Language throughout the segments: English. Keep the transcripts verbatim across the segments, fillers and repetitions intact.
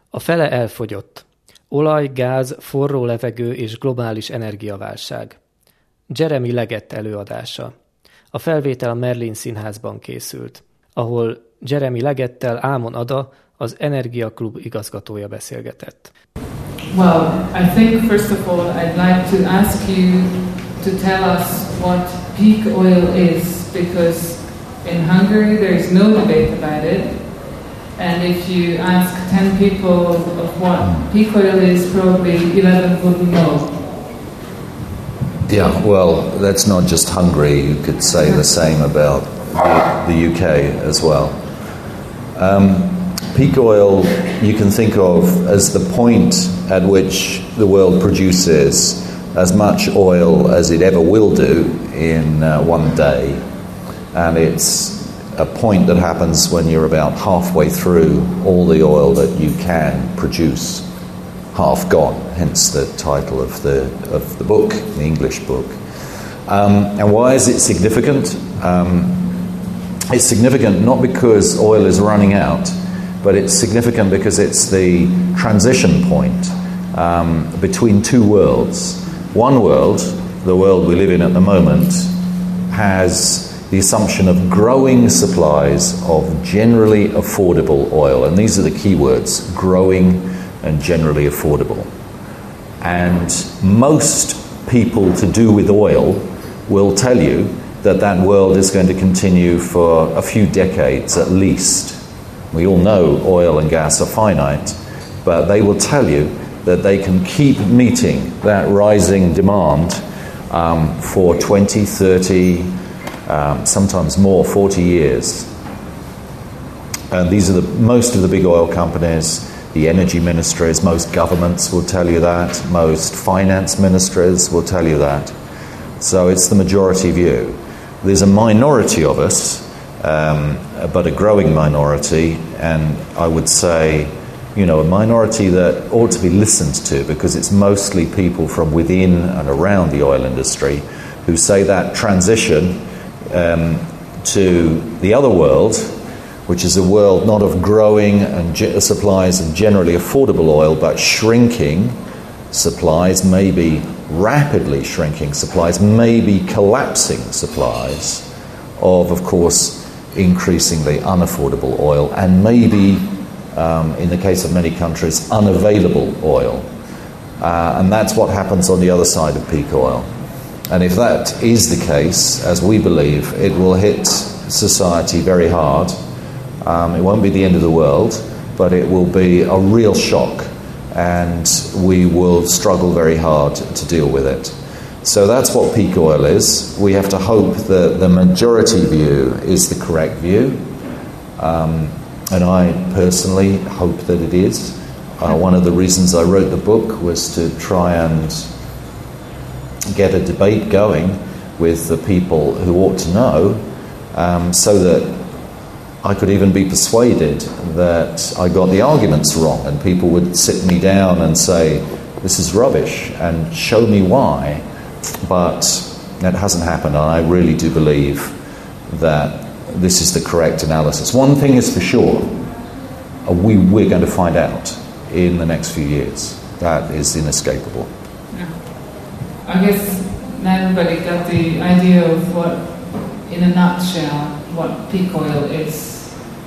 A fele elfogyott. Olaj, gáz, forró levegő és globális energiaválság. Jeremy Leggett előadása. A felvétel a Merlin Színházban készült, ahol Jeremy Leggettel Ámon Ada, az Energia Klub igazgatója beszélgetett. Well, I think first of all I'd like to ask you to tell us what peak oil is, because in Hungary there is no debate about it. And if you ask ten people of what peak oil is, probably eleven wouldn't know. Yeah, well, that's not just Hungary. You could say the same about the U K as well. Um, peak oil you can think of as the point at which the world produces as much oil as it ever will do in uh, one day. And it's a point that happens when you're about halfway through all the oil that you can produce, half gone, hence the title of the of the book, the English book. Um, and why is it significant? Um, it's significant not because oil is running out, but it's significant because it's the transition point um, between two worlds. One world, the world we live in at the moment, has the assumption of growing supplies of generally affordable oil. And these are the key words, growing and generally affordable. And most people to do with oil will tell you that that world is going to continue for a few decades at least. We all know oil and gas are finite, but they will tell you that they can keep meeting that rising demand um, for twenty, thirty, Um, sometimes more, forty years. And these are the most of the big oil companies, the energy ministries, most governments will tell you that, most finance ministries will tell you that. So it's the majority view. There's a minority of us, um, but a growing minority, and I would say, you know, a minority that ought to be listened to, because it's mostly people from within and around the oil industry who say that transition Um, to the other world, which is a world not of growing and ge- supplies of generally affordable oil, but shrinking supplies, maybe rapidly shrinking supplies, maybe collapsing supplies of, of course, increasingly unaffordable oil, and maybe, um, in the case of many countries, unavailable oil. Uh, and that's what happens on the other side of peak oil. And if that is the case, as we believe, it will hit society very hard. Um, it won't be the end of the world, but it will be a real shock, and we will struggle very hard to deal with it. So that's what peak oil is. We have to hope that the majority view is the correct view. Um, and I personally hope that it is. Uh, one of the reasons I wrote the book was to try and get a debate going with the people who ought to know, um, so that I could even be persuaded that I got the arguments wrong, and people would sit me down and say, this is rubbish, and show me why. But that hasn't happened, and I really do believe that this is the correct analysis. One thing is for sure, we, we're going to find out in the next few years. That is inescapable. I guess not everybody got the idea of what, in a nutshell, what peak oil is.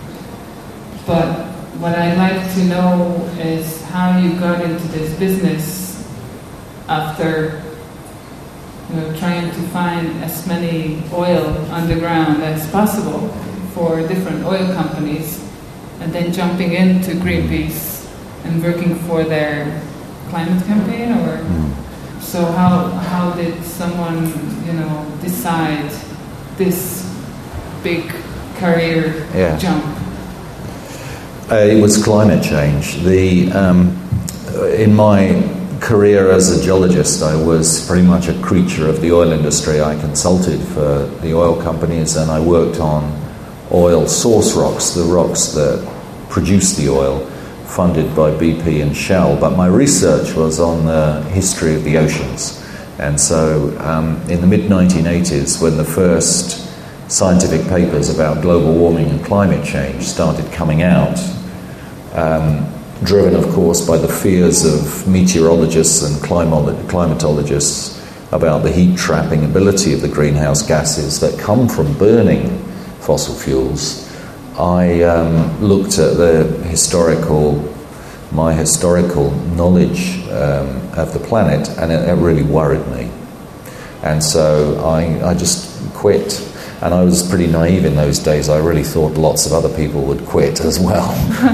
But what I'd like to know is how you got into this business after, you know, trying to find as many oil underground as possible for different oil companies, and then jumping into Greenpeace and working for their climate campaign, or... Mm. So how how did someone, you know, decide this big career yeah. jump? Uh, it was climate change. The um, in my career as a geologist, I was pretty much a creature of the oil industry. I consulted for the oil companies, and I worked on oil source rocks, the rocks that produce the oil, funded by B P and Shell, but my research was on the history of the oceans. And so um, in the mid nineteen eighties, when the first scientific papers about global warming and climate change started coming out, um, driven, of course, by the fears of meteorologists and climo- climatologists about the heat-trapping ability of the greenhouse gases that come from burning fossil fuels. I um, looked at the historical, my historical knowledge um, of the planet, and it, it really worried me. And so I, I just quit. And I was pretty naive in those days. I really thought lots of other people would quit as well.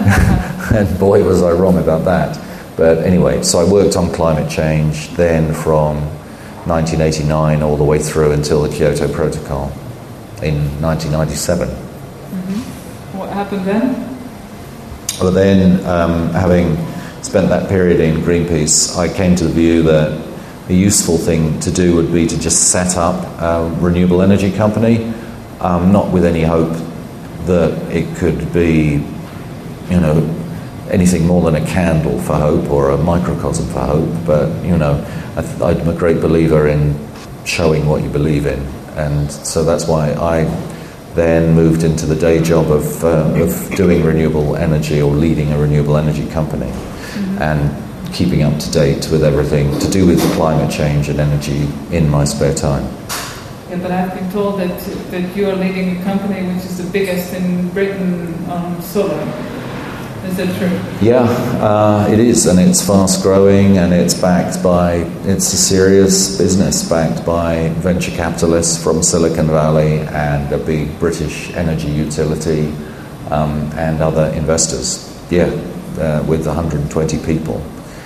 And boy, was I wrong about that. But anyway, so I worked on climate change then from nineteen eighty-nine all the way through until the Kyoto Protocol in nineteen ninety-seven. Mm-hmm. What happened then? Well, then, um, having spent that period in Greenpeace, I came to the view that a useful thing to do would be to just set up a renewable energy company, um, not with any hope that it could be, you know, anything more than a candle for hope or a microcosm for hope. But, you know, I th- I'm a great believer in showing what you believe in. And so that's why I then moved into the day job of, uh, of doing renewable energy or leading a renewable energy company. Mm-hmm. And keeping up to date with everything to do with climate change and energy in my spare time. Yeah, but I've been told that that you are leading a company which is the biggest in Britain on solar. Is that true? Yeah, uh, it is, and it's fast growing, and it's backed by, it's a serious business backed by venture capitalists from Silicon Valley and a big British energy utility um, and other investors. Yeah, uh, with one hundred twenty people.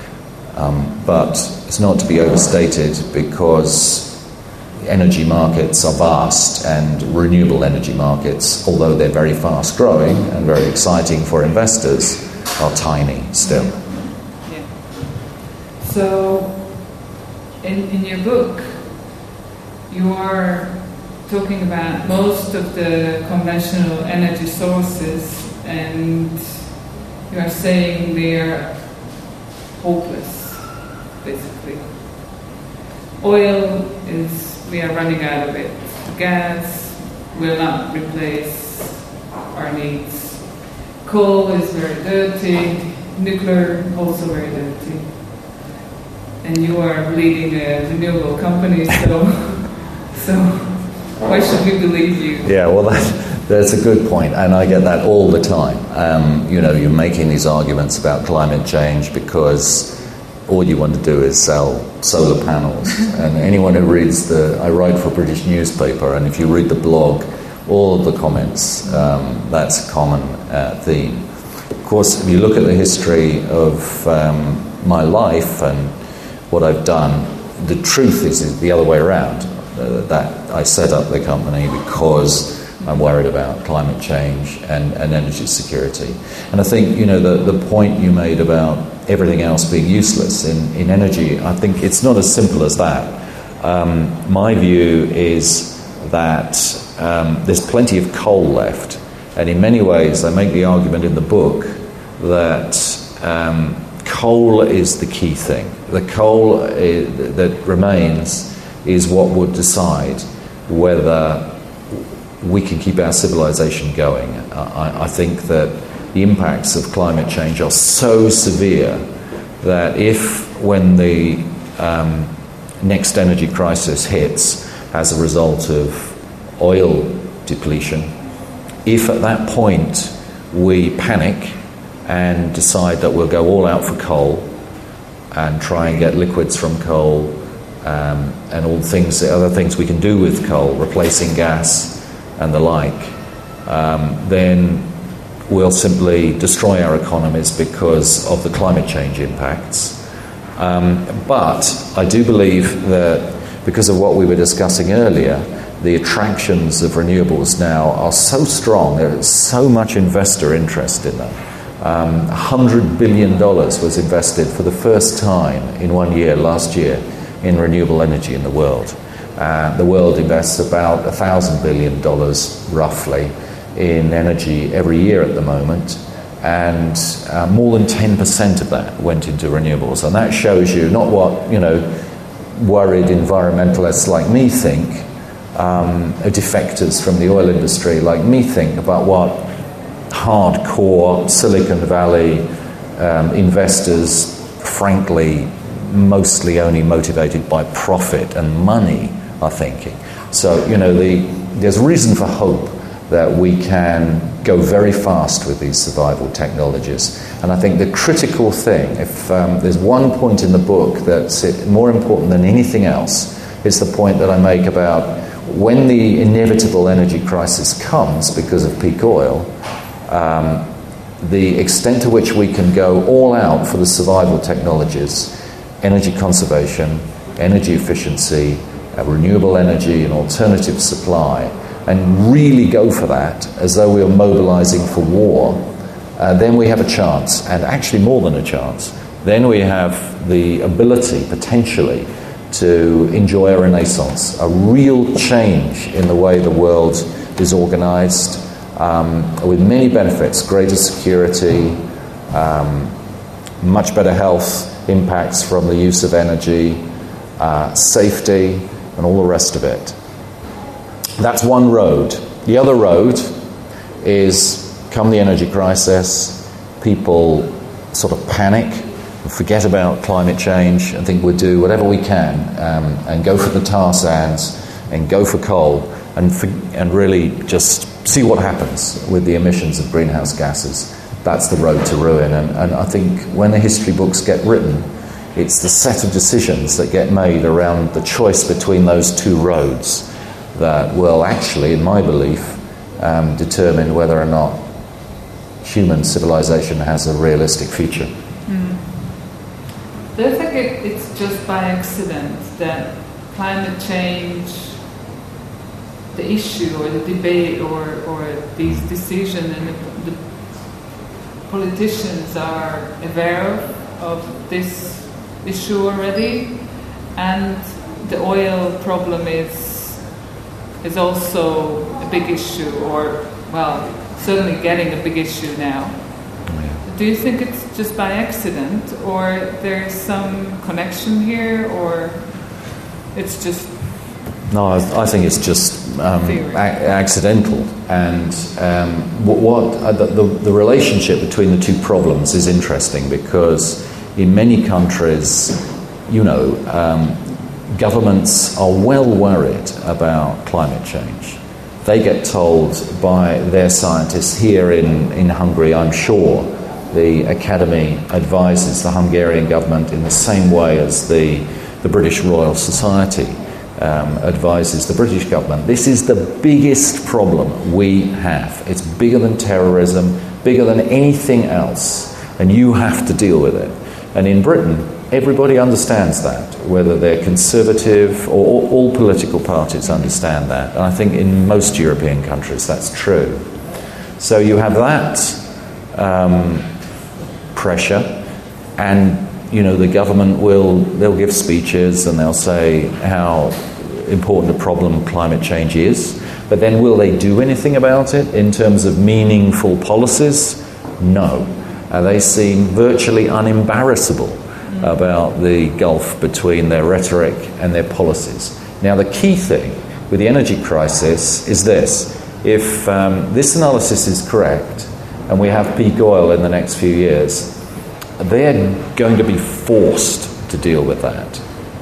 Um, but it's not to be overstated because energy markets are vast, and renewable energy markets, although they're very fast growing and very exciting for investors, are tiny still. Yeah. So, in, in your book, you are talking about most of the conventional energy sources, and you are saying they're hopeless. Basically, oil is, we are running out of it. Gas will not replace our needs. Coal is very dirty. Nuclear also very dirty. And you are leading a renewable company, so so why should we believe you? Yeah, well, that, that's a good point, and I get that all the time. Um, you know, you're making these arguments about climate change because all you want to do is sell solar panels. And anyone who reads the... I write for a British newspaper, and if you read the blog, all of the comments, um, that's a common uh, theme. Of course, if you look at the history of um, my life and what I've done, the truth is, is the other way around. Uh, that I set up the company because I'm worried about climate change and, and energy security. And I think, you know, the, the point you made about everything else being useless in, in energy, I think it's not as simple as that. Um, my view is that um, there's plenty of coal left, and in many ways I make the argument in the book that um, coal is the key thing. The coal is, that remains is what would decide whether we can keep our civilization going. I, I think that the impacts of climate change are so severe that if, when the um, next energy crisis hits as a result of oil depletion, if at that point we panic and decide that we'll go all out for coal and try and get liquids from coal um, and all the things, the other things we can do with coal, replacing gas and the like, um, then we'll simply destroy our economies because of the climate change impacts. Um, but I do believe that because of what we were discussing earlier, the attractions of renewables now are so strong, there's so much investor interest in them. Um, one hundred billion dollars was invested for the first time in one year, last year, in renewable energy in the world. Uh, the world invests about one thousand billion dollars, roughly, in energy every year at the moment, and uh, more than ten percent of that went into renewables. And that shows you not what, you know, worried environmentalists like me think, um, defectors from the oil industry like me think about what hardcore Silicon Valley um, investors, frankly, mostly only motivated by profit and money, are thinking. So, you know, the, there's reason for hope that we can go very fast with these survival technologies. And I think the critical thing, if um, there's one point in the book that's more important than anything else, is the point that I make about when the inevitable energy crisis comes because of peak oil, um, the extent to which we can go all out for the survival technologies, energy conservation, energy efficiency, uh, renewable energy and alternative supply, and really go for that as though we are mobilizing for war, uh, then we have a chance, and actually more than a chance. Then we have the ability, potentially, to enjoy a renaissance, a real change in the way the world is organized, um, with many benefits, greater security, um, much better health impacts from the use of energy, uh, safety, and all the rest of it. That's one road. The other road is, come the energy crisis, people sort of panic, forget about climate change and think we'll do whatever we can um, and go for the tar sands and go for coal and, for, and really just see what happens with the emissions of greenhouse gases. That's the road to ruin. And, and I think when the history books get written, it's the set of decisions that get made around the choice between those two roads that will actually, in my belief, um, determine whether or not human civilization has a realistic future. Mm. Do you think it, it's just by accident that climate change, the issue or the debate or, or these decisions and the, the politicians are aware of, of this issue already, and the oil problem is is also a big issue, or, well, certainly getting a big issue now. Yeah. Do you think it's just by accident, or there's some connection here, or it's just... No, I, I think it's just um, a- accidental. And um, what, what uh, the, the, the relationship between the two problems is interesting, because in many countries, you know, um, governments are well worried about climate change. They get told by their scientists here in, in Hungary, I'm sure, the Academy advises the Hungarian government in the same way as the, the British Royal Society um, advises the British government. This is the biggest problem we have. It's bigger than terrorism, bigger than anything else, and you have to deal with it. And in Britain, everybody understands that, whether they're conservative or all, all political parties understand that. And I think in most European countries that's true. So you have that um, pressure, and you know the government will they'll give speeches and they'll say how important a problem climate change is. But then will they do anything about it in terms of meaningful policies? No. Uh, they seem virtually unembarrassable about the gulf between their rhetoric and their policies. Now, the key thing with the energy crisis is this. If um, this analysis is correct, and we have peak oil in the next few years, they're going to be forced to deal with that.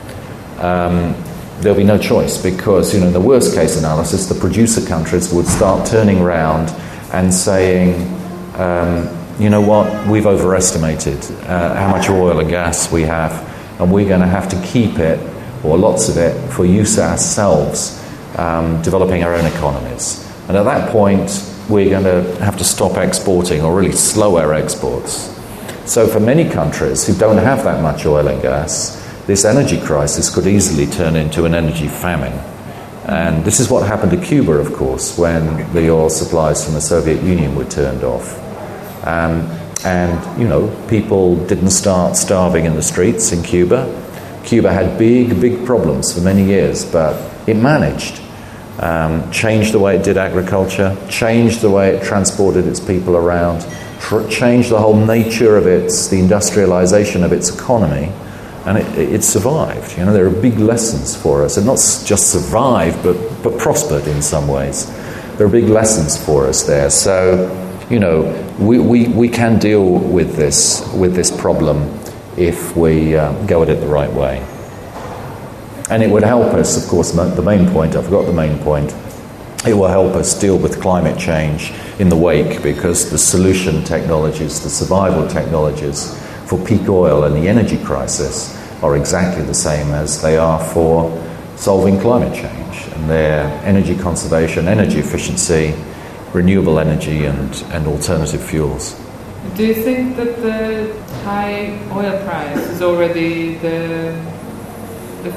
Um, there'll be no choice, because, you know, in the worst case analysis, the producer countries would start turning around and saying, um, you know what, we've overestimated uh, how much oil and gas we have, and we're going to have to keep it, or lots of it, for use ourselves, um, developing our own economies. And at that point, we're going to have to stop exporting, or really slow our exports. So for many countries who don't have that much oil and gas, this energy crisis could easily turn into an energy famine. And this is what happened to Cuba, of course, when the oil supplies from the Soviet Union were turned off. Um, and, you know, people didn't start starving in the streets in Cuba. Cuba had big, big problems for many years, but it managed. Um, changed the way it did agriculture, changed the way it transported its people around, tr- changed the whole nature of its, the industrialization of its economy, and it, it survived. You know, there are big lessons for us, and not just survived, but, but prospered in some ways. There are big lessons for us there. So you know, we, we, we can deal with this with this problem if we uh, go at it the right way. And it would help us, of course, the main point, I forgot the main point, it will help us deal with climate change in the wake, because the solution technologies, the survival technologies for peak oil and the energy crisis are exactly the same as they are for solving climate change. And they're energy conservation, energy efficiency, renewable energy and, and alternative fuels. Do you think that the high oil price is already the, the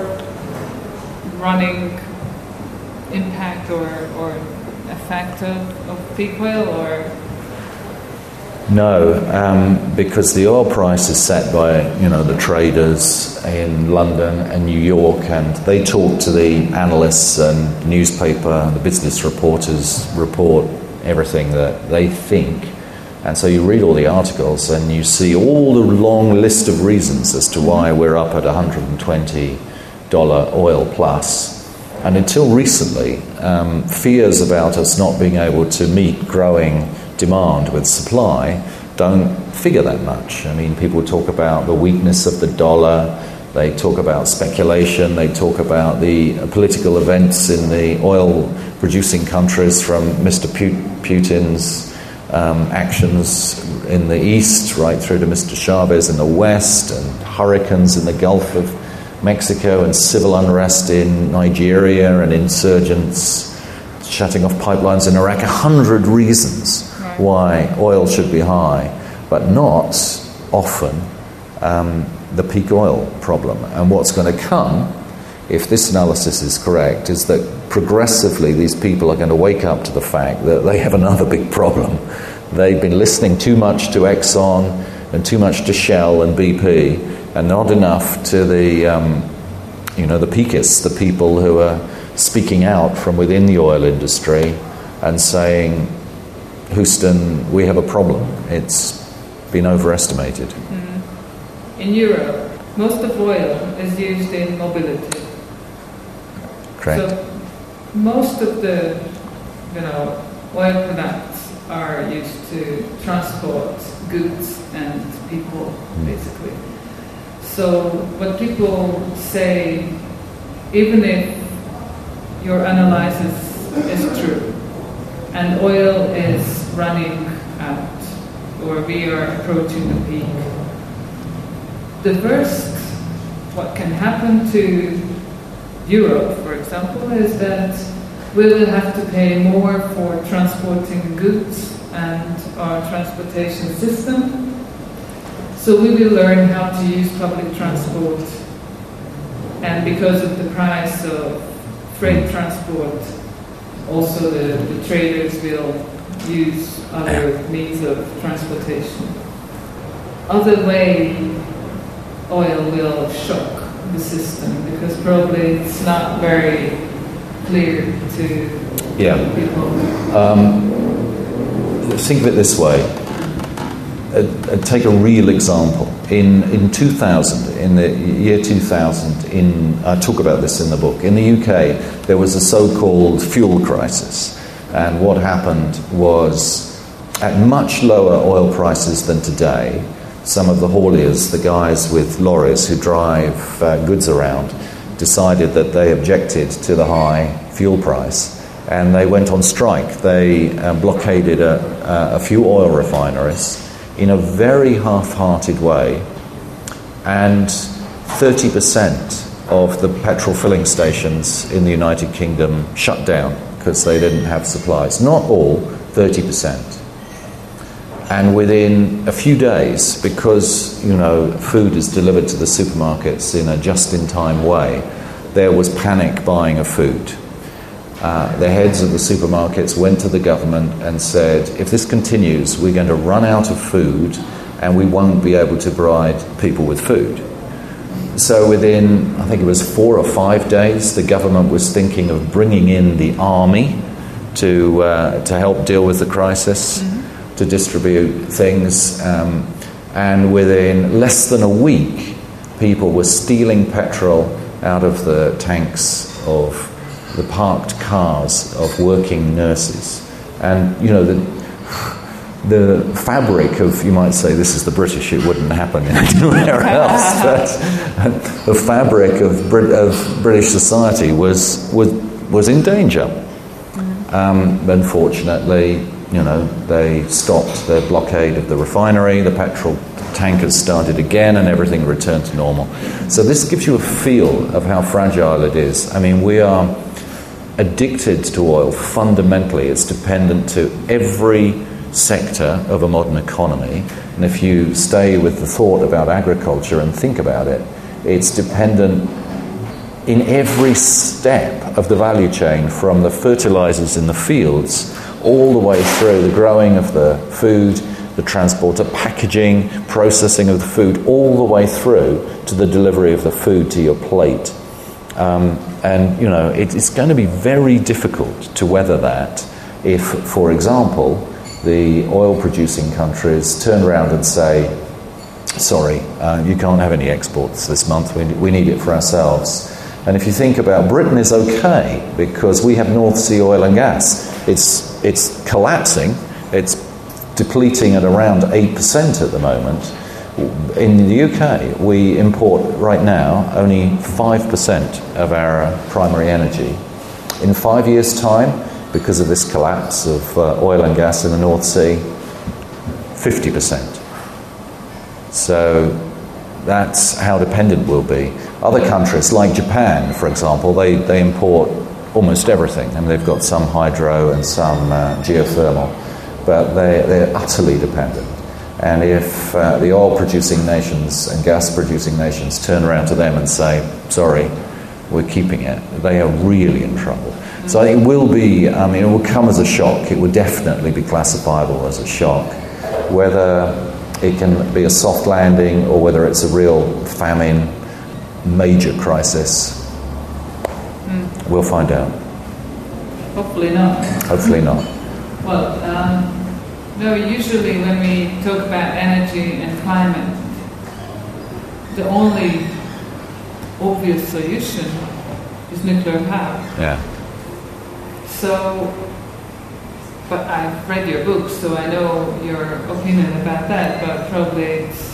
forerunning impact or, or effect of, of peak oil, or? No, um, because the oil price is set by, you know, the traders in London and New York, and they talk to the analysts and newspaper, the business reporters report everything that they think. And so you read all the articles and you see all the long list of reasons as to why we're up at one hundred twenty dollars oil plus. And until recently, um, fears about us not being able to meet growing demand with supply don't figure that much. I mean, people talk about the weakness of the dollar, they talk about speculation, they talk about the political events in the oil-producing countries, from Mister Putin's um, actions in the east right through to Mister Chavez in the west, and hurricanes in the Gulf of Mexico, and civil unrest in Nigeria, and insurgents shutting off pipelines in Iraq. A hundred reasons why oil should be high, but not often um, the peak oil problem. And what's going to come, if this analysis is correct, is that progressively these people are going to wake up to the fact that they have another big problem. They've been listening too much to Exxon and too much to Shell and B P, and not enough to the, um, you know, the peakists, the people who are speaking out from within the oil industry and saying, Houston, we have a problem. It's been overestimated. Mm-hmm. In Europe, most of oil is used in mobility. Correct. So most of the, you know, oil products are used to transport goods and people, mm. basically. So what people say, even if your analysis is true, and oil is running out, or we are approaching the peak, the worst what can happen to Europe, for example, is that we will have to pay more for transporting goods and our transportation system. So we will learn how to use public transport, and because of the price of freight transport, also the, the traders will use other means of transportation. Other way, oil will shock the system, because probably it's not very clear to yeah. people. Um, think of it this way. Uh, uh, take a real example. In in two thousand, in the year two thousand, in I talk about this in the book. In the U K, there was a so-called fuel crisis, and what happened was, at much lower oil prices than today, some of the hauliers, the guys with lorries who drive uh, goods around, decided that they objected to the high fuel price, and they went on strike. They uh, blockaded a, a few oil refineries in a very half-hearted way, and thirty percent of the petrol filling stations in the United Kingdom shut down because they didn't have supplies. Not all, thirty percent. And within a few days, because, you know, food is delivered to the supermarkets in a just-in-time way, there was panic buying of food. Uh, the heads of the supermarkets went to the government and said, if this continues, we're going to run out of food and we won't be able to provide people with food. So within, I think it was four or five days, the government was thinking of bringing in the army to uh, to help deal with the crisis, mm-hmm. to distribute things. Um, and within less than a week, people were stealing petrol out of the tanks of the parked cars of working nurses. And, you know, the, the fabric of, you might say this is the British, it wouldn't happen anywhere else, but the fabric of, Brit- of British society was, was, was in danger. Um, unfortunately, you know, they stopped the blockade of the refinery, the petrol tankers started again, and everything returned to normal. So this gives you a feel of how fragile it is. I mean, we are addicted to oil fundamentally. It's dependent to every sector of a modern economy. And if you stay with the thought about agriculture and think about it, it's dependent in every step of the value chain, from the fertilizers in the fields all the way through the growing of the food, the transport, the packaging, processing of the food, all the way through to the delivery of the food to your plate. Um, and, you know, it, it's going to be very difficult to weather that if, for example, the oil-producing countries turn around and say, sorry, uh, you can't have any exports this month, we, we need it for ourselves. And if you think about Britain is okay because we have North Sea oil and gas. It's it's collapsing. It's depleting at around eight percent at the moment. In the U K, we import right now only five percent of our primary energy. In five years' time, because of this collapse of uh, oil and gas in the North Sea, fifty percent. So that's how dependent we'll be. Other countries, like Japan, for example, they, they import almost everything. I mean, they've got some hydro and some uh, geothermal, but they, they're utterly dependent. And if uh, the oil-producing nations and gas-producing nations turn around to them and say, sorry, we're keeping it, they are really in trouble. So I think it will be, I mean, it will come as a shock. It will definitely be classifiable as a shock. Whether it can be a soft landing or whether it's a real famine, major crisis, mm. we'll find out. Hopefully not. Hopefully not. Well, um, no, usually when we talk about energy and climate, the only obvious solution is nuclear power. Yeah. So, but I've read your book, so I know your opinion about that, but probably it's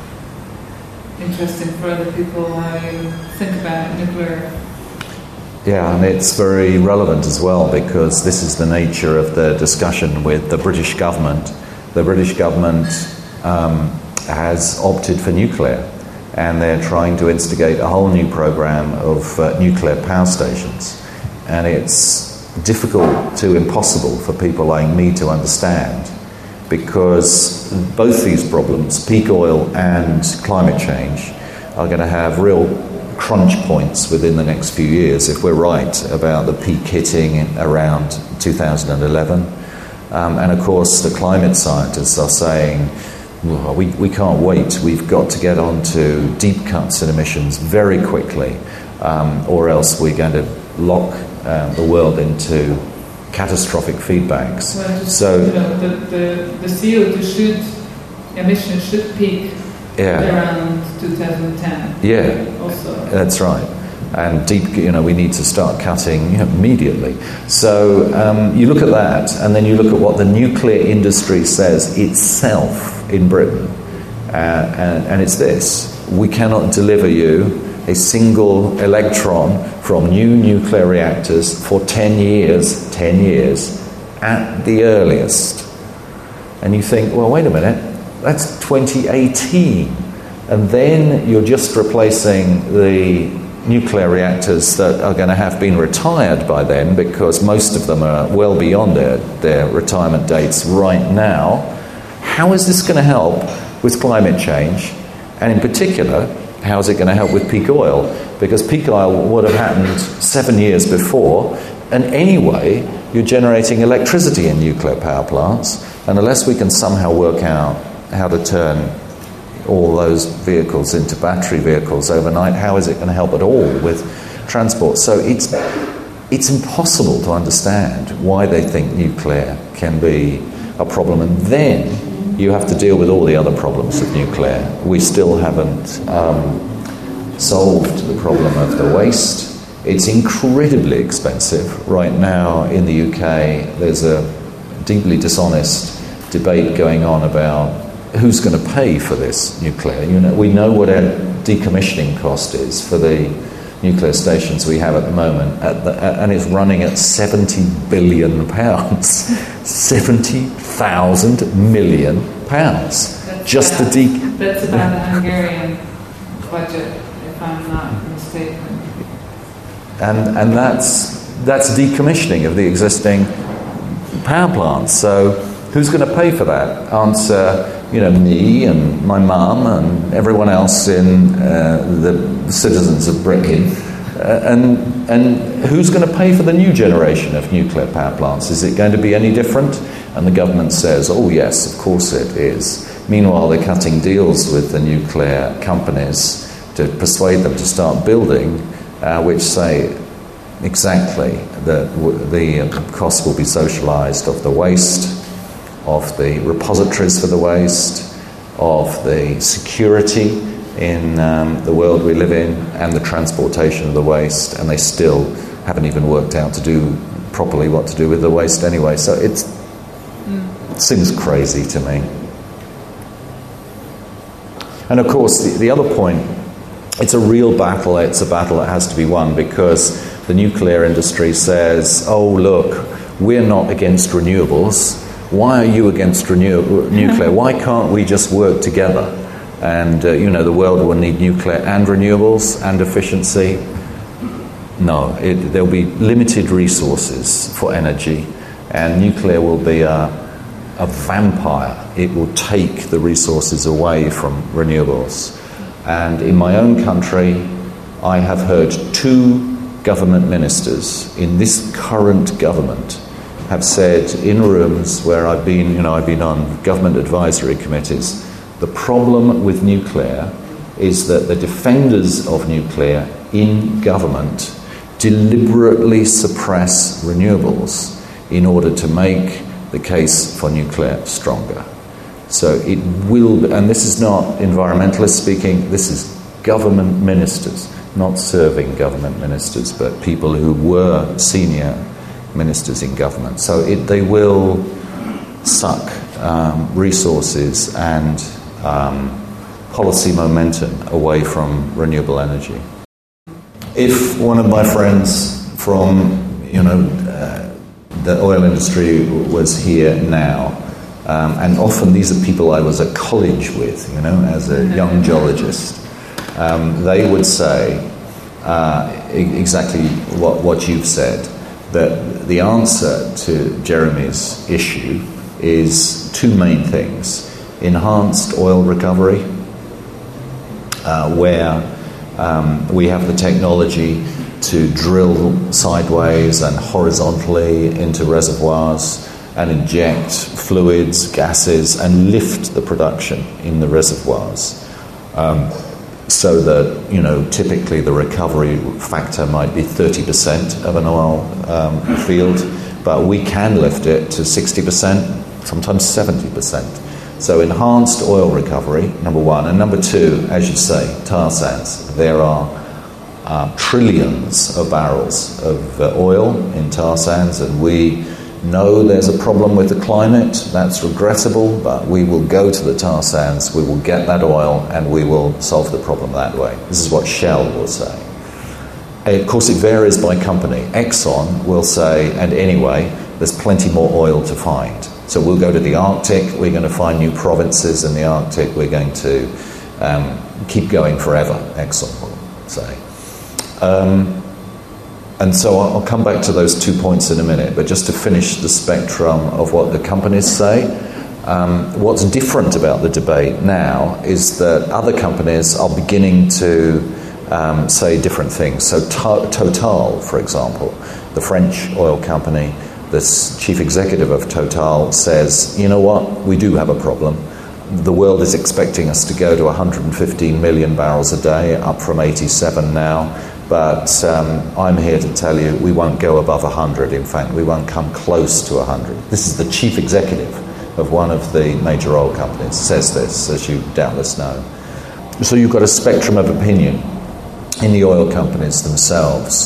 interesting for other people how you think about nuclear. Yeah, and it's very relevant as well because this is the nature of the discussion with the British government. The British government um, has opted for nuclear, and they're trying to instigate a whole new program of uh, nuclear power stations. And it's difficult to impossible for people like me to understand, because both these problems, peak oil and climate change, are going to have real crunch points within the next few years if we're right about the peak hitting around two thousand eleven. Um, and of course the climate scientists are saying, well, we, we can't wait, we've got to get on to deep cuts in emissions very quickly, um, or else we're going to lock um, the world into catastrophic feedbacks. Well, just, so you know, the, the, the C O two should, emissions should peak yeah. around two thousand ten. Yeah, also. That's right. And deep, you know, we need to start cutting, you know, immediately. So um, you look at that, and then you look at what the nuclear industry says itself in Britain, uh, and, and it's this: we cannot deliver you a single electron from new nuclear reactors for ten years, ten years at the earliest. And you think, well, wait a minute, that's twenty eighteen. And then you're just replacing the nuclear reactors that are going to have been retired by then, because most of them are well beyond their, their retirement dates right now. How is this going to help with climate change? And in particular, how is it going to help with peak oil? Because peak oil would have happened seven years before, and anyway, you're generating electricity in nuclear power plants, and unless we can somehow work out how to turn all those vehicles into battery vehicles overnight, how is it going to help at all with transport? So it's it's impossible to understand why they think nuclear can be a problem, and then you have to deal with all the other problems of nuclear. We still haven't um, solved the problem of the waste. It's incredibly expensive. Right now in the U K, there's a deeply dishonest debate going on about who's going to pay for this nuclear. You know, we know what our decommissioning cost is for the nuclear stations we have at the moment, at the, and it's running at seventy billion pounds, seventy thousand million pounds. That's just about, the de- That's about the Hungarian budget, if I'm not mistaken. And and that's that's decommissioning of the existing power plants. So who's going to pay for that? Answer, you know, me and my mum and everyone else in uh, the citizens of Britain. Uh, and and who's going to pay for the new generation of nuclear power plants? Is it going to be any different? And the government says, oh yes, of course it is. Meanwhile, they're cutting deals with the nuclear companies to persuade them to start building, uh, which say exactly that the cost will be socialised of the waste, of the repositories for the waste, of the security in um, the world we live in, and the transportation of the waste, and they still haven't even worked out to do properly what to do with the waste anyway. So it's, mm. it seems crazy to me. And of course, the, the other point, it's a real battle. It's a battle that has to be won, because the nuclear industry says, oh, look, we're not against renewables. Why are you against renew- nuclear? Why can't we just work together? And, uh, you know, the world will need nuclear and renewables and efficiency. No, it, there'll be limited resources for energy, and nuclear will be a, a vampire. It will take the resources away from renewables. And in my own country, I have heard two government ministers in this current government have said in rooms where I've been, you know, I've been on government advisory committees, the problem with nuclear is that the defenders of nuclear in government deliberately suppress renewables in order to make the case for nuclear stronger. So it will, and this is not environmentalists speaking, this is government ministers, not serving government ministers, but people who were senior ministers in government. So it, they will suck um, resources and um, policy momentum away from renewable energy. If one of my friends from, you know, uh, the oil industry was here now, um, and often these are people I was at college with, you know, as a young geologist, um, they would say uh, exactly what, what you've said, that the answer to Jeremy's issue is two main things. Enhanced oil recovery, uh, where um, we have the technology to drill sideways and horizontally into reservoirs and inject fluids, gases, and lift the production in the reservoirs. Um, so that, you know, typically the recovery factor might be thirty percent of an oil um, field, but we can lift it to sixty percent, sometimes seventy percent. So enhanced oil recovery, number one. And number two, as you say, tar sands. There are uh, trillions of barrels of uh, oil in tar sands, and we know there's a problem with the climate. That's regrettable, but we will go to the tar sands, we will get that oil, and we will solve the problem that way. This is what Shell will say. Of course, it varies by company. Exxon will say, and anyway, there's plenty more oil to find. So we'll go to the Arctic, we're going to find new provinces in the Arctic, we're going to um, keep going forever, Exxon will say. Um, and so I'll come back to those two points in a minute, but just to finish the spectrum of what the companies say, um, what's different about the debate now is that other companies are beginning to um, say different things. So to- Total, for example, the French oil company, this chief executive of Total says, you know what, we do have a problem. The world is expecting us to go to one hundred fifteen million barrels a day, up from eighty-seven now. But um, I'm here to tell you we won't go above one hundred. In fact, we won't come close to one hundred. This is the chief executive of one of the major oil companies, says this, as you doubtless know. So you've got a spectrum of opinion in the oil companies themselves,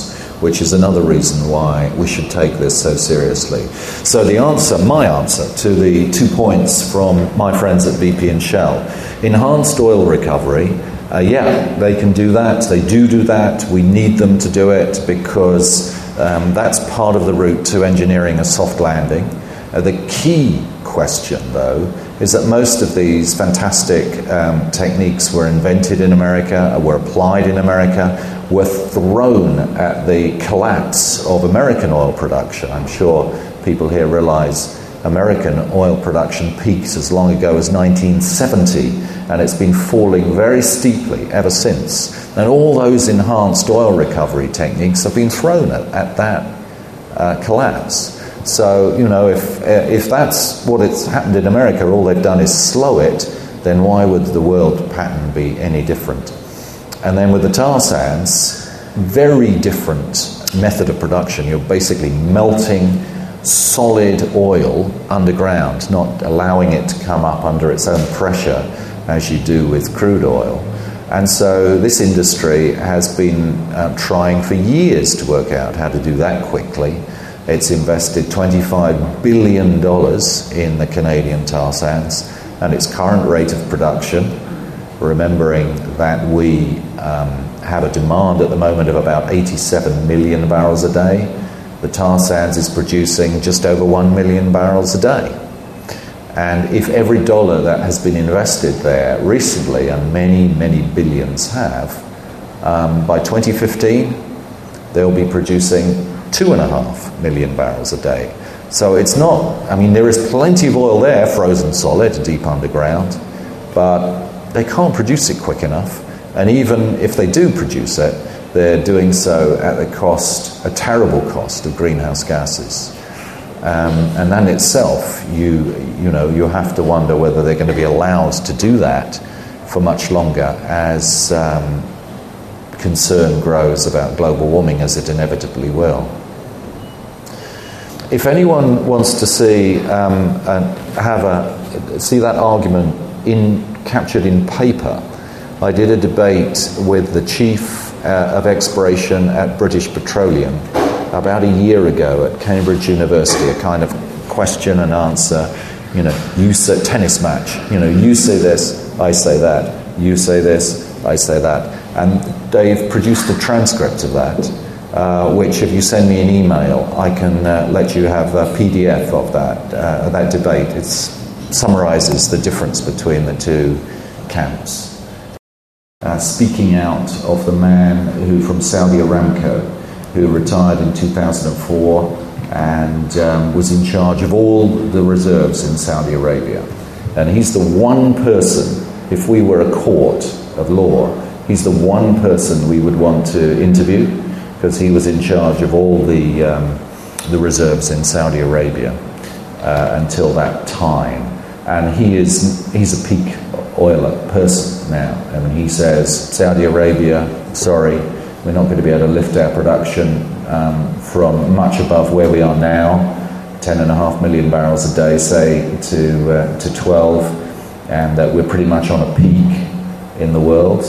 which is another reason why we should take this so seriously. So the answer, my answer, to the two points from my friends at B P and Shell, enhanced oil recovery, uh, yeah, they can do that, they do do that, we need them to do it because um, that's part of the route to engineering a soft landing. Uh, the key question, though, is that most of these fantastic um, techniques were invented in America, were applied in America, were thrown at the collapse of American oil production. I'm sure people here realize American oil production peaked as long ago as nineteen seventy, and it's been falling very steeply ever since. And all those enhanced oil recovery techniques have been thrown at, at that uh, collapse. So, you know, if if that's what it's happened in America, all they've done is slow it, then why would the world pattern be any different? And then with the tar sands, very different method of production. You're basically melting solid oil underground, not allowing it to come up under its own pressure as you do with crude oil. And so this industry has been uh, trying for years to work out how to do that quickly. It's invested twenty-five billion dollars in the Canadian tar sands, and its current rate of production, remembering that we um, have a demand at the moment of about eighty-seven million barrels a day, the tar sands is producing just over one million barrels a day. And if every dollar that has been invested there recently, and many, many billions have, um, by twenty fifteen, they'll be producing two and a half million barrels a day. So it's not, I mean, there is plenty of oil there, frozen solid, deep underground, but they can't produce it quick enough. And even if they do produce it, they're doing so at the cost, a terrible cost of greenhouse gases. Um, and that in itself, you, you know, you have to wonder whether they're going to be allowed to do that for much longer as um, concern grows about global warming, as it inevitably will. If anyone wants to see um, and have a see that argument in captured in paper, I did a debate with the chief uh, of exploration at British Petroleum about a year ago at Cambridge University. A kind of question and answer, you know, you say tennis match. You know, you say this, I say that. You say this, I say that. And they've produced a transcript of that. Uh, which, if you send me an email, I can uh, let you have a P D F of that uh, that debate. It summarizes the difference between the two camps. Uh, speaking out of the man who from Saudi Aramco, who retired in two thousand four and um, was in charge of all the reserves in Saudi Arabia. And he's the one person, if we were a court of law, he's the one person we would want to interview, because he was in charge of all the um, the reserves in Saudi Arabia uh, until that time, and he is he's a peak oiler person now. I mean, he says Saudi Arabia, sorry, we're not going to be able to lift our production um, from much above where we are now, ten and a half million barrels a day, say to uh, to twelve, and that we're pretty much on a peak in the world,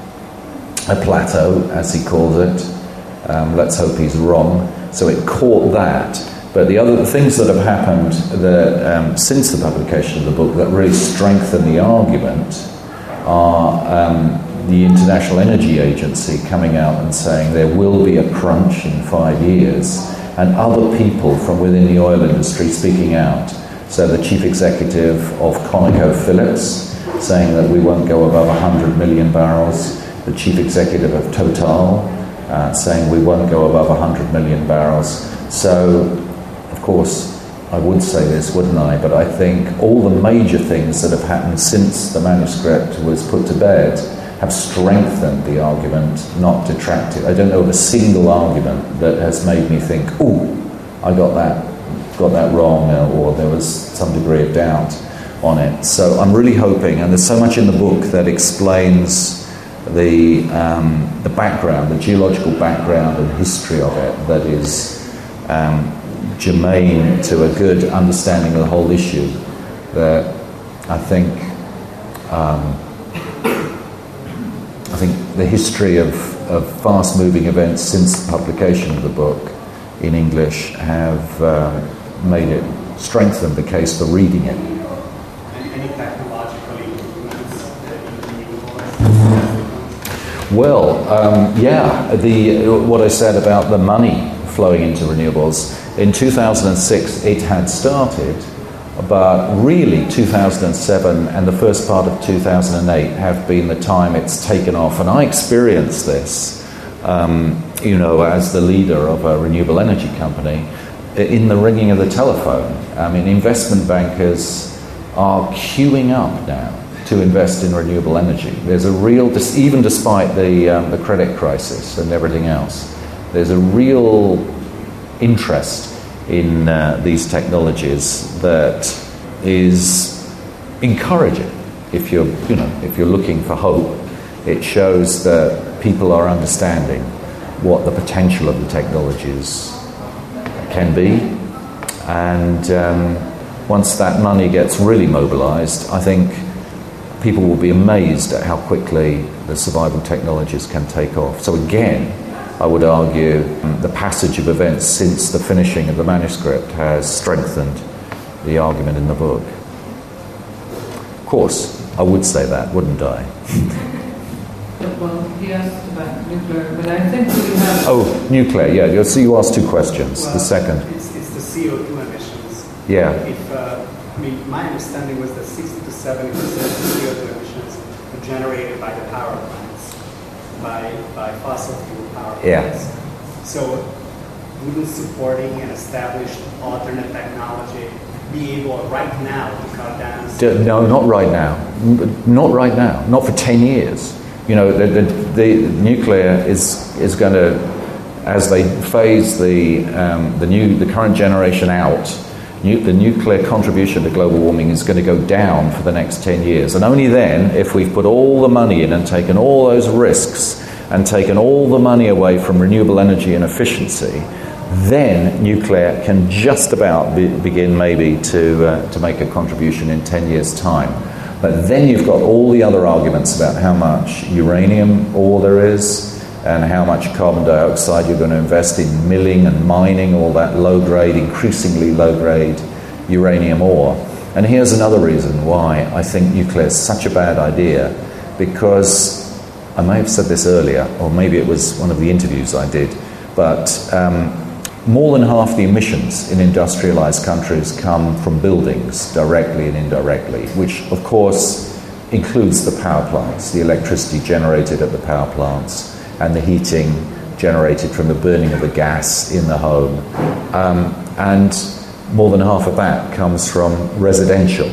a plateau as he calls it. Um, let's hope he's wrong. So it caught that. But the other things that have happened that, um, since the publication of the book that really strengthen the argument are um, the International Energy Agency coming out and saying there will be a crunch in five years, and other people from within the oil industry speaking out. So the chief executive of ConocoPhillips saying that we won't go above one hundred million barrels, the chief executive of Total Uh, saying we won't go above one hundred million barrels. So, of course, I would say this, wouldn't I? But I think all the major things that have happened since the manuscript was put to bed have strengthened the argument, not detracted. I don't know of a single argument that has made me think, ooh, I got that, got that wrong, or there was some degree of doubt on it. So I'm really hoping, and there's so much in the book that explains the um, the background, the geological background and history of it, that is um, germane to a good understanding of the whole issue, that I think um, I think the history of of fast-moving events since the publication of the book in English have uh, made it, strengthened the case for reading it. Any technological improvements in renewables? Well, um, yeah, the, what I said about the money flowing into renewables, in two thousand six it had started, but really two thousand seven and the first part of two thousand eight have been the time it's taken off. And I experienced this, um, you know, as the leader of a renewable energy company, in the ringing of the telephone. I mean, investment bankers are queuing up now to invest in renewable energy. There's a real, even despite the, um, the credit crisis and everything else, there's a real interest in uh, these technologies that is encouraging. If you're, you know, if you're looking for hope, it shows that people are understanding what the potential of the technologies can be, and um, once that money gets really mobilized, I think people will be amazed at how quickly the survival technologies can take off. So again, I would argue um, the passage of events since the finishing of the manuscript has strengthened the argument in the book. Of course, I would say that, wouldn't I? Well, he asked about nuclear, but I think we have... Oh, nuclear, yeah. So you asked two questions. Well, the second. It's, it's the C O two emissions. Yeah. If, uh, I mean, my understanding was that sixty to seventy percent of C O two emissions were generated by the power plants, by, by fossil fuel power plants. Yeah. So wouldn't supporting an established alternate technology be able right now to cut down? D- no, not right now. Not right now. Not for ten years. You know, the, the, the nuclear is is going to, as they phase the um, the new the current generation out, nu- the nuclear contribution to global warming is going to go down for the next ten years. And only then, if we've put all the money in and taken all those risks and taken all the money away from renewable energy and efficiency, then nuclear can just about be, begin maybe to uh, to make a contribution in ten years' time. But then you've got all the other arguments about how much uranium ore there is and how much carbon dioxide you're going to invest in milling and mining all that low-grade, increasingly low-grade uranium ore. And here's another reason why I think nuclear is such a bad idea, because I may have said this earlier, or maybe it was one of the interviews I did, but um, more than half the emissions in industrialized countries come from buildings, directly and indirectly, which of course includes the power plants, the electricity generated at the power plants, and the heating generated from the burning of the gas in the home. Um, and more than half of that comes from residential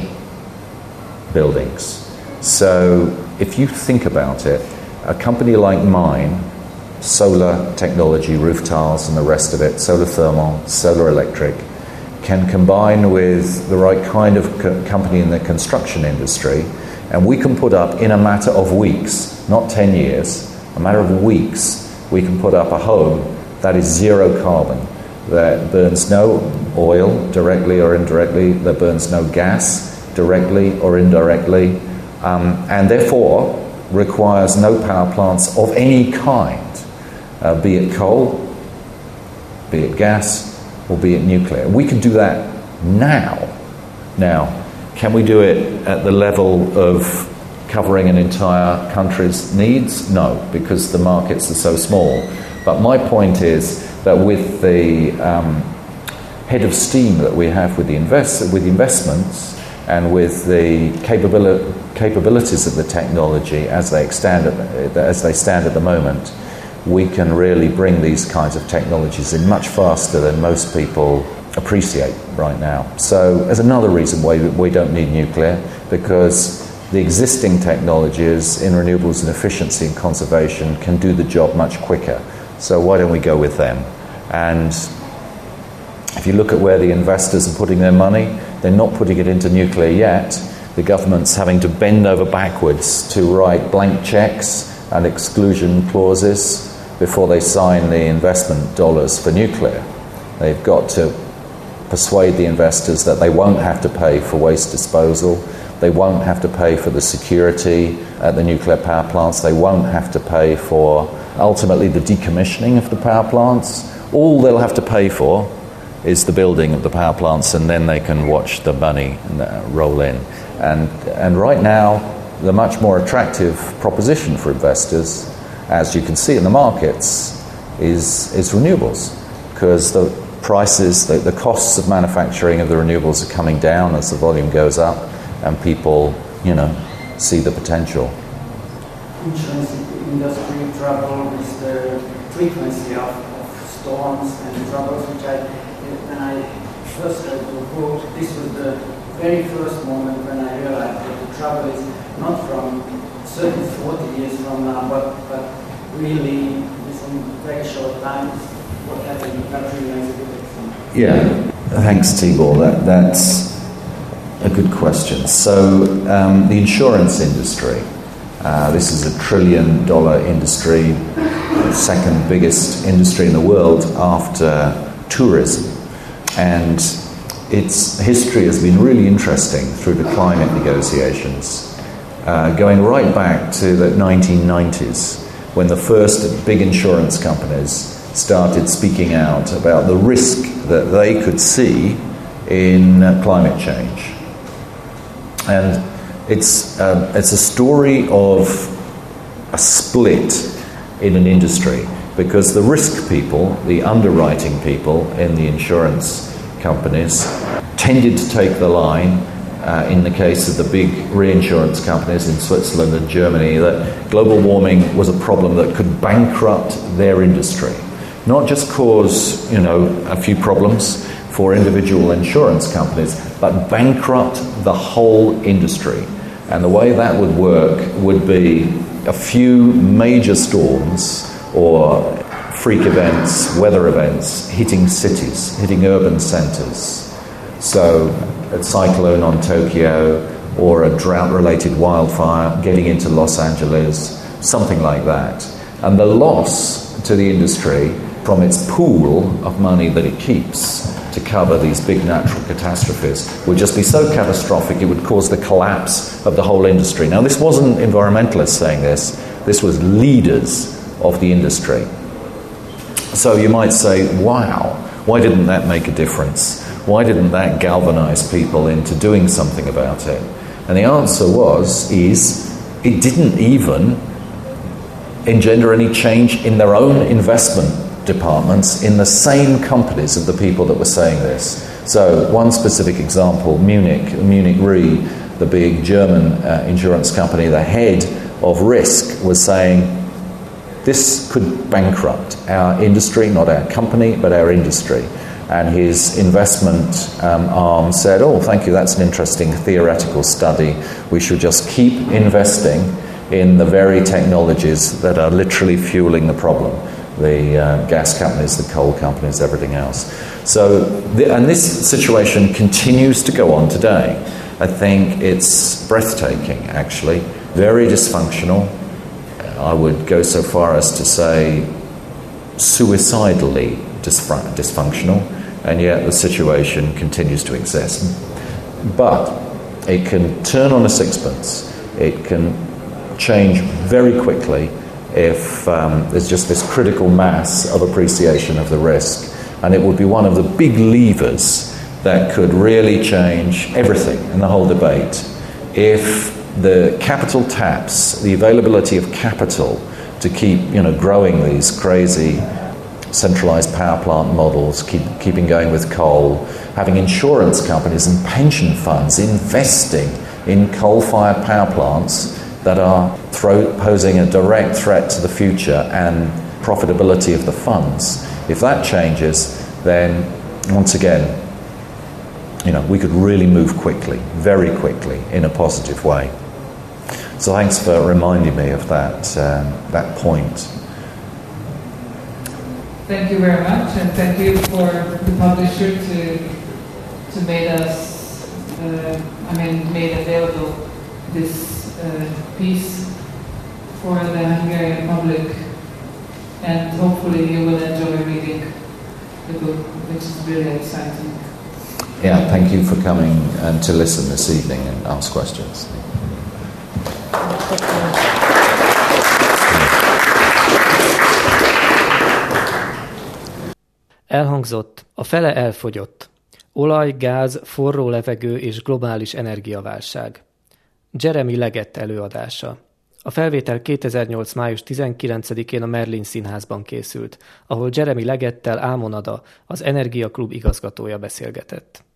buildings. So if you think about it, a company like mine, solar technology, roof tiles and the rest of it, solar thermal, solar electric, can combine with the right kind of co- company in the construction industry, and we can put up, in a matter of weeks, not ten years, a matter of weeks, we can put up a home that is zero carbon, that burns no oil directly or indirectly, that burns no gas directly or indirectly, um, and therefore requires no power plants of any kind. Uh, be it coal, be it gas, or be it nuclear. We can do that now. Now, can we do it at the level of covering an entire country's needs? No, because the markets are so small. But my point is that with the um, head of steam that we have with the invest with investments and with the capability capabilities of the technology as they stand at, as they stand at the moment, we can really bring these kinds of technologies in much faster than most people appreciate right now. So there's another reason why we don't need nuclear, because the existing technologies in renewables and efficiency and conservation can do the job much quicker. So why don't we go with them? And if you look at where the investors are putting their money, they're not putting it into nuclear yet. The government's having to bend over backwards to write blank checks and exclusion clauses before they sign the investment dollars for nuclear. They've got to persuade the investors that they won't have to pay for waste disposal, they won't have to pay for the security at the nuclear power plants, they won't have to pay for ultimately the decommissioning of the power plants. All they'll have to pay for is the building of the power plants, and then they can watch the money roll in. And, and right now, the much more attractive proposition for investors, as you can see in the markets, is, is renewables, because the prices, the, the costs of manufacturing of the renewables are coming down as the volume goes up, and people, you know, see the potential. Insurance industry trouble with the frequency of, of storms and troubles, which I, when I first read the book, this was the very first moment when I realized that the trouble is not from thirty, forty years from now, but, but really within very short time, what happened in the country makes a big difference. Yeah, thanks Tibor, that, that's a good question. So um, the insurance industry, uh, this is a trillion dollar industry, second biggest industry in the world after tourism. And its history has been really interesting through the climate negotiations, uh, going right back to the nineteen nineties, when the first big insurance companies started speaking out about the risk that they could see in uh, climate change. And it's, uh, it's a story of a split in an industry, because the risk people, the underwriting people in the insurance companies, tended to take the line, uh, in the case of the big reinsurance companies in Switzerland and Germany, that global warming was a problem that could bankrupt their industry. Not just cause, you know, a few problems for individual insurance companies, but bankrupt the whole industry. And the way that would work would be a few major storms or freak events, weather events, hitting cities, hitting urban centres. So a cyclone on Tokyo, or a drought-related wildfire getting into Los Angeles, something like that. And the loss to the industry from its pool of money that it keeps to cover these big natural catastrophes would just be so catastrophic it would cause the collapse of the whole industry. Now, this wasn't environmentalists saying this, this was leaders of the industry. So you might say, wow, why didn't that make a difference? Why didn't that galvanize people into doing something about it? And the answer was, is, it didn't even engender any change in their own investment departments in the same companies of the people that were saying this. So one specific example, Munich, Munich Re, the big German uh, insurance company, the head of risk was saying, this could bankrupt our industry, not our company, but our industry. And his investment um, arm said, oh, thank you, that's an interesting theoretical study. We should just keep investing in the very technologies that are literally fueling the problem. The uh, gas companies, the coal companies, everything else. So, the, and this situation continues to go on today. I think it's breathtaking, actually. Very dysfunctional. I would go so far as to say suicidally dysfunctional, and yet the situation continues to exist. But it can turn on a sixpence. It can change very quickly if um, there's just this critical mass of appreciation of the risk. And it would be one of the big levers that could really change everything in the whole debate if the capital taps, the availability of capital to keep, you know, growing these crazy centralized power plant models, keep keeping going with coal, having insurance companies and pension funds investing in coal-fired power plants that are throw, posing a direct threat to the future and profitability of the funds. If that changes, then once again, you know, we could really move quickly, very quickly, in a positive way. So thanks for reminding me of that um, that point. Thank you very much, and thank you for the publisher to to made us, uh, I mean, made available this uh, piece for the Hungarian public, and hopefully you will enjoy reading the book, which is really exciting. Yeah, thank you for coming and to listen this evening and ask questions. Thank you. Elhangzott, a fele elfogyott. Olaj, gáz, forró levegő és globális energiaválság. Jeremy Leggett előadása. A felvétel kétezer-nyolc. május tizenkilencedikén a Merlin Színházban készült, ahol Jeremy Leggettel Ámon Ada, az Energia Klub igazgatója beszélgetett.